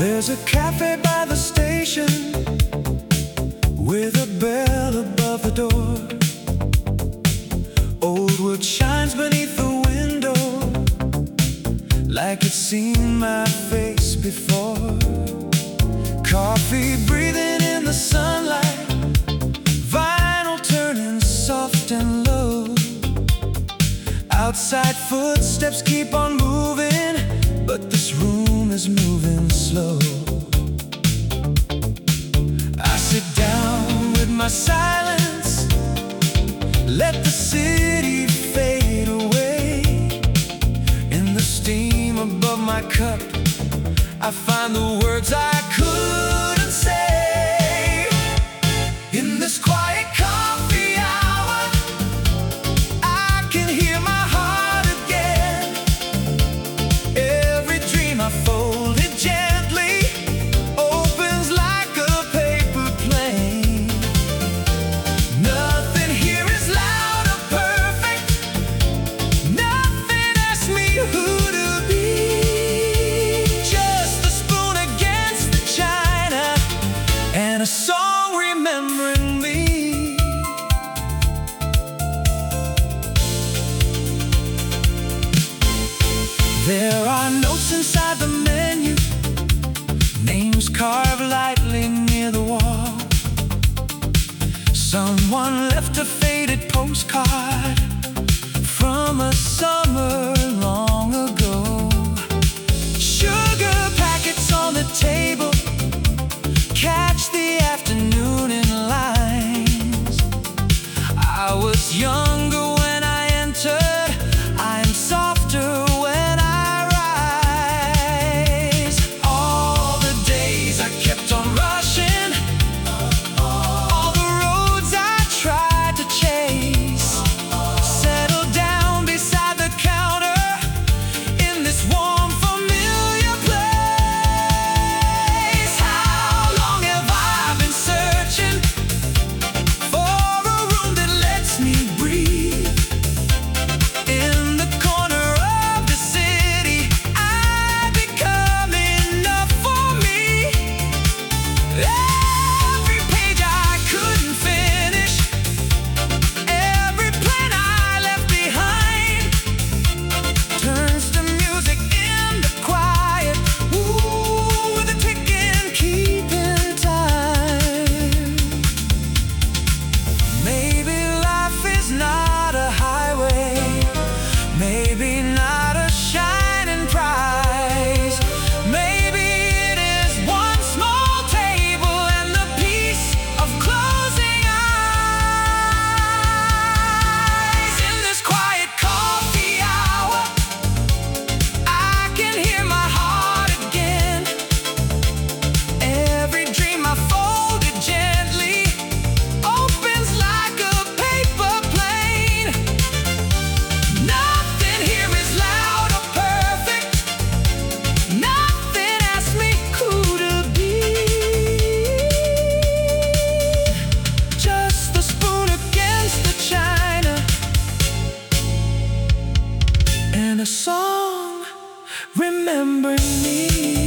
There's a cafe by the station with a bell above the door. Old wood shines beneath the window like it's seen my face before. Coffee breathing in the sunlight, vinyl turning soft and low. Outside footsteps keep on moving, but this room is moving slow. I sit down with my silence, let the city fade away. In the steam above my cup, I find the words I couldn't say. In this quiet coffee hour, I can hear my heart again. Every dream I folded gently opens like a paper plane. Nothing here is loud or perfect. Nothing asks me who to be. Just the spoon against the china and a song remembering me. There are notes inside the menu, names carved lightly near the wall. Someone left a faded postcard from a summer long ago. Sugar packets on the table catch the afternoon in lines. I was younger when I entered, I am softer when I rise. All the days I kept on rushing, all the roads I tried to chase, settled down beside the counter in this warm familiar place. How long have I been searching for a room that lets me breathe? In the corner of the city, I've become enough for me. Every page I couldn't finish, every plan I left behind turns to music in the quiet, ooh, with a ticking, keeping time. Maybe life is not a highway, maybe not a shining prize. Maybe it is one small table and the peace of closing eyes. In this quiet coffee hour, I can hear my heart again. Every dream I folded gently opens like a paper plane. Nothing here is loud or perfect. Nothing asks me who to be. Just the spoon against the china and a song remembering me.